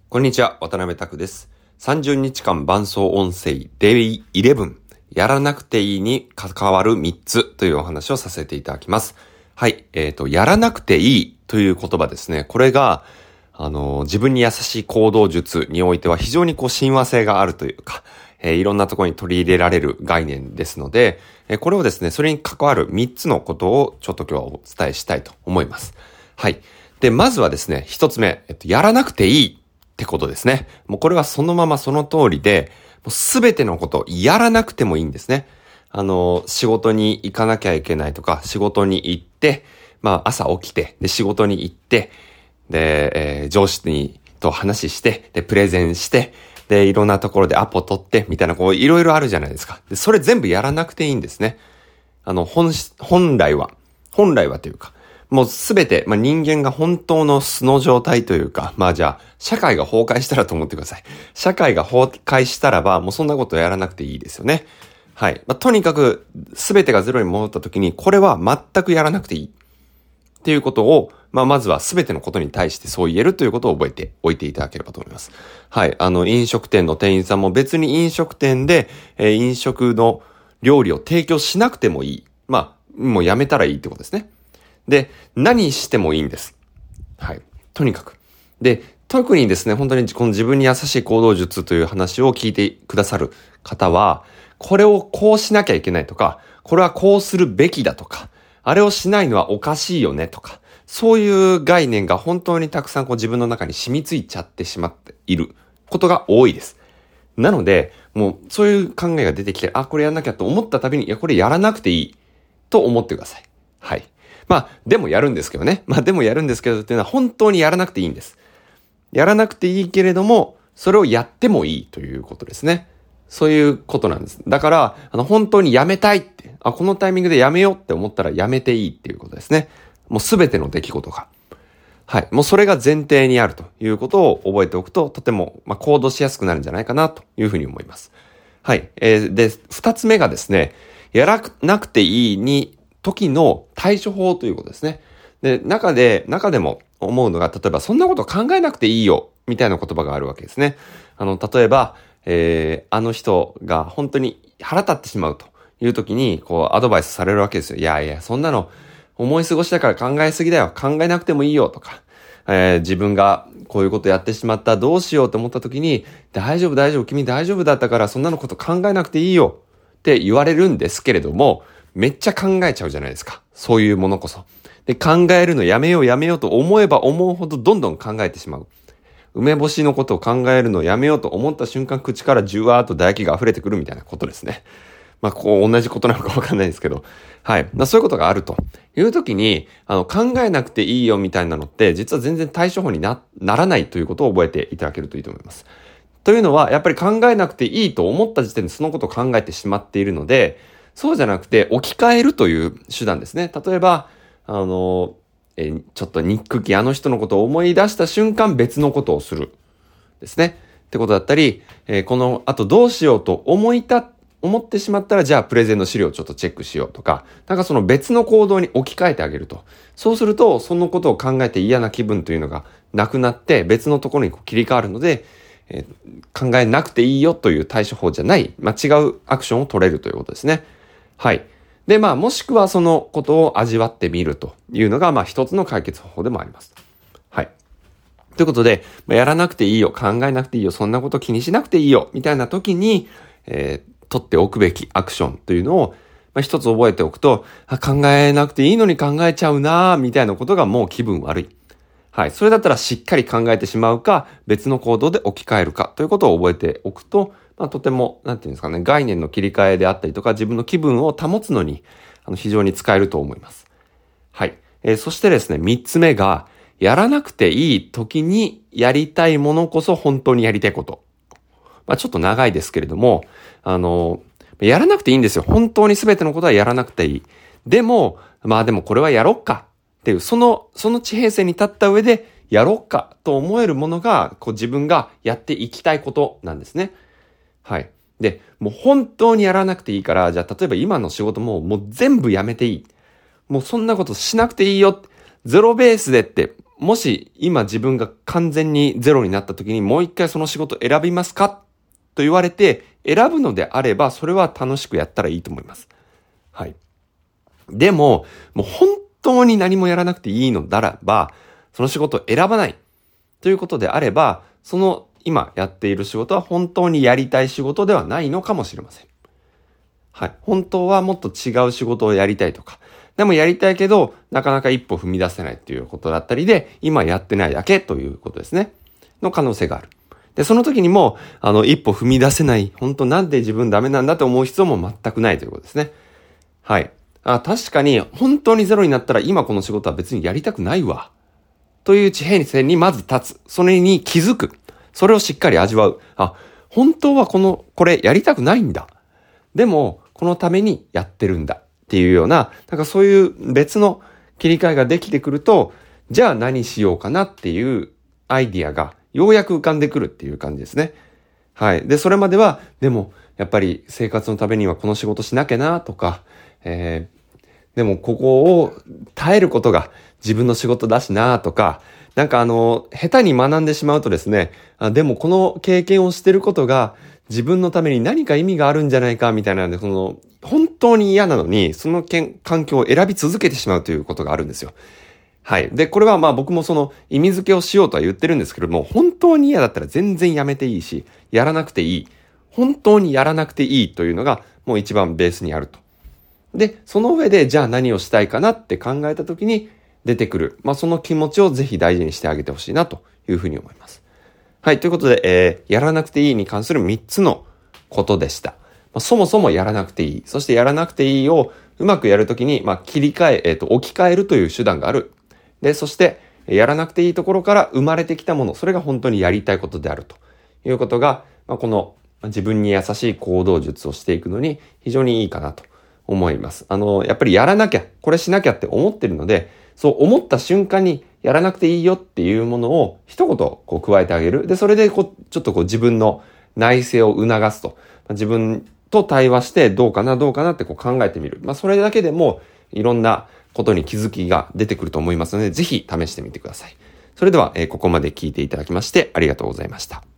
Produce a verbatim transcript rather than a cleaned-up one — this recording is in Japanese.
こんにちは、渡辺拓です。さんじゅうにちかん伴奏音声 デイイレブン やらなくていいに関わるみっつというお話をさせていただきます。はい、えっと、やらなくていいという言葉ですね。これが、あの、自分に優しい行動術においては非常にこう親和性があるというか、えー、いろんなところに取り入れられる概念ですので、えー、これをですね、それに関わるみっつのことをちょっと今日はお伝えしたいと思います。はい。で、まずはですね、ひとつめ、えっと、やらなくていいってことですね。もうこれはそのままその通りで、もうすべてのことをやらなくてもいいんですね。あの、仕事に行かなきゃいけないとか、仕事に行って、まあ朝起きて、で仕事に行って、で、えー、上司にと話して、で、プレゼンして、で、いろんなところでアポ取って、みたいな、こう、いろいろあるじゃないですか。で、それ全部やらなくていいんですね。あの、本、本来は、本来はというか、もうすべて、まあ、人間が本当の素の状態というか、まあじゃあ、社会が崩壊したらと思ってください。社会が崩壊したらば、もうそんなことやらなくていいですよね。はい。まあ、とにかく、すべてがゼロに戻った時に、これは全くやらなくていい。っていうことを、まあ、まずはすべてのことに対してそう言えるということを覚えておいていただければと思います。はい。あの、飲食店の店員さんも別に飲食店で、えー、飲食の料理を提供しなくてもいい。まあ、もうやめたらいいってことですね。で、何してもいいんです。はい。とにかく。で、特にですね、本当にこの自分に優しい行動術という話を聞いてくださる方は、これをこうしなきゃいけないとか、これはこうするべきだとか、あれをしないのはおかしいよねとか、そういう概念が本当にたくさんこう自分の中に染みついちゃってしまっていることが多いです。なので、もうそういう考えが出てきて、あ、これやんなきゃと思ったたびに、いや、これやらなくていいと思ってください。はい。まあ、でもやるんですけどね。まあ、でもやるんですけどっていうのは本当にやらなくていいんです。やらなくていいけれども、それをやってもいいということですね。そういうことなんです。だから、あの、本当にやめたいって、あ、このタイミングでやめようって思ったらやめていいっていうことですね。もうすべての出来事が。はい。もうそれが前提にあるということを覚えておくと、とても、まあ、行動しやすくなるんじゃないかなというふうに思います。はい。えー、で、二つ目がですね、やらなくていいに、時の対処法ということですね。で、中で、中でも思うのが、例えばそんなこと考えなくていいよ、みたいな言葉があるわけですね。あの、例えば、えー、あの人が本当に腹立ってしまうという時に、こう、アドバイスされるわけですよ。いやいや、そんなの思い過ごしだから考えすぎだよ。考えなくてもいいよ、とか。えー、自分がこういうことやってしまった、どうしようと思った時に、大丈夫大丈夫、君大丈夫だったから、そんなのこと考えなくていいよ、って言われるんですけれども、めっちゃ考えちゃうじゃないですか。そういうものこそ。で、考えるのやめようやめようと思えば思うほどどんどん考えてしまう。梅干しのことを考えるのをやめようと思った瞬間、口からじゅわーっと唾液が溢れてくるみたいなことですね。まあ、こう同じことなのかわかんないですけど。はい。まあ、そういうことがあるという時に、あの、考えなくていいよみたいなのって、実は全然対処法にな、ならないということを覚えていただけるといいと思います。というのは、やっぱり考えなくていいと思った時点でそのことを考えてしまっているので、そうじゃなくて置き換えるという手段ですね。例えば、あの、えちょっとニックキあの人のことを思い出した瞬間別のことをする。ですね。ってことだったり、えー、この後どうしようと思いた、思ってしまったら、じゃあプレゼンの資料をちょっとチェックしようとか、なんかその別の行動に置き換えてあげると。そうすると、そのことを考えて嫌な気分というのがなくなって、別のところにこう切り替わるので、えー、考えなくていいよという対処法じゃない、まあ、違うアクションを取れるということですね。はい。で、まあ、もしくはそのことを味わってみるというのが、まあ、一つの解決方法でもあります。はい。ということで、やらなくていいよ、考えなくていいよ、そんなこと気にしなくていいよ、みたいな時に、えー、取っておくべきアクションというのを、まあ、一つ覚えておくと、あ、考えなくていいのに考えちゃうなみたいなことがもう気分悪い。はい。それだったらしっかり考えてしまうか、別の行動で置き換えるかということを覚えておくと、まあ、とても、なんていうんですかね、概念の切り替えであったりとか、自分の気分を保つのに、あの、非常に使えると思います。はい。えー、そしてですね、三つ目が、やらなくていい時にやりたいものこそ本当にやりたいこと。まあちょっと長いですけれども、あの、やらなくていいんですよ。本当に全てのことはやらなくていい。でも、まあでもこれはやろっかっていう、その、その地平線に立った上でやろっかと思えるものが、こう自分がやっていきたいことなんですね。はい。で、もう本当にやらなくていいから、じゃあ例えば今の仕事ももう全部やめていい。もうそんなことしなくていいよ。ゼロベースでって、 もし今自分が完全にゼロになった時にもう一回その仕事選びますかと言われて選ぶのであれば、それは楽しくやったらいいと思います。はい。でも、もう本当に何もやらなくていいのならば、その仕事を選ばないということであれば、その今やっている仕事は本当にやりたい仕事ではないのかもしれません。はい。本当はもっと違う仕事をやりたいとか、でもやりたいけど、なかなか一歩踏み出せないっていうことだったりで、今やってないだけということですね。の可能性がある。で、その時にも、あの、一歩踏み出せない、本当なんで自分ダメなんだと思う必要も全くないということですね。はい。あ、確かに、本当にゼロになったら今この仕事は別にやりたくないわ。という地平線にまず立つ。それに気づく。それをしっかり味わう。あ、本当はこの、これやりたくないんだ。でも、このためにやってるんだ。っていうような、なんかそういう別の切り替えができてくると、じゃあ何しようかなっていうアイディアがようやく浮かんでくるっていう感じですね。はい。で、それまでは、でも、やっぱり生活のためにはこの仕事しなきゃなとか、えー、でもここを耐えることが自分の仕事だしなとか、なんかあの、下手に学んでしまうとですね、あ、でもこの経験をしてることが自分のために何か意味があるんじゃないかみたいなので、その、本当に嫌なのに、その環境を選び続けてしまうということがあるんですよ。はい。で、これはまあ僕もその意味付けをしようとは言ってるんですけども、本当に嫌だったら全然やめていいし、やらなくていい。本当にやらなくていいというのがもう一番ベースにあると。で、その上でじゃあ何をしたいかなって考えたときに出てくる。まあその気持ちをぜひ大事にしてあげてほしいなというふうに思います。はい。ということで、えー、やらなくていいに関するみっつのことでした。そもそもやらなくていい。そしてやらなくていいをうまくやるときに、まあ、切り替え、えっと、置き換えるという手段がある。で、そして、やらなくていいところから生まれてきたもの、それが本当にやりたいことであるということが、まあ、この自分に優しい行動術をしていくのに非常にいいかなと思います。あの、やっぱりやらなきゃ、これしなきゃって思ってるので、そう思った瞬間にやらなくていいよっていうものを一言こう加えてあげる。で、それでこう、ちょっとこう自分の内省を促すと。自分と対話してどうかなどうかなってこう考えてみる。まあそれだけでもいろんなことに気づきが出てくると思いますので、ぜひ試してみてください。それでは、えー、ここまで聞いていただきましてありがとうございました。